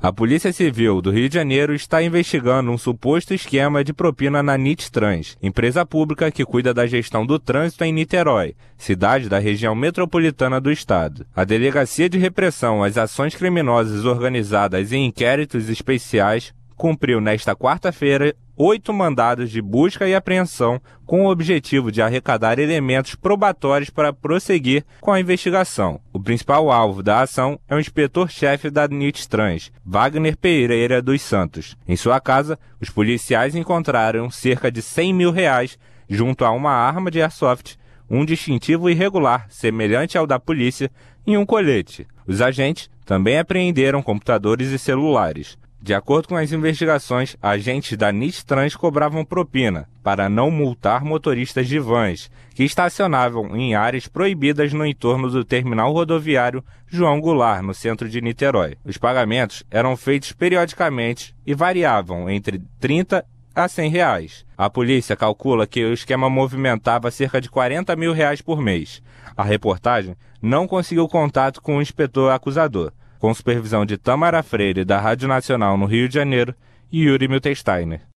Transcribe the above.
A Polícia Civil do Rio de Janeiro está investigando um suposto esquema de propina na Nittrans, empresa pública que cuida da gestão do trânsito em Niterói, cidade da região metropolitana do estado. A Delegacia de Repressão às Ações Criminosas Organizadas em Inquéritos Especiais cumpriu nesta quarta-feira 8 mandados de busca e apreensão com o objetivo de arrecadar elementos probatórios para prosseguir com a investigação. O principal alvo da ação é o inspetor-chefe da Nittrans, Wagner Pereira dos Santos. Em sua casa, os policiais encontraram cerca de R$100 mil junto a uma arma de airsoft, um distintivo irregular semelhante ao da polícia e um colete. Os agentes também apreenderam computadores e celulares. De acordo com as investigações, agentes da Nittrans cobravam propina para não multar motoristas de vans que estacionavam em áreas proibidas no entorno do terminal rodoviário João Goulart, no centro de Niterói. Os pagamentos eram feitos periodicamente e variavam entre R$30 a R$100. A polícia calcula que o esquema movimentava cerca de R$40 mil por mês. A reportagem não conseguiu contato com o inspetor acusador, com supervisão de Tamara Freire, da Rádio Nacional no Rio de Janeiro, e Yuri Miltensteiner.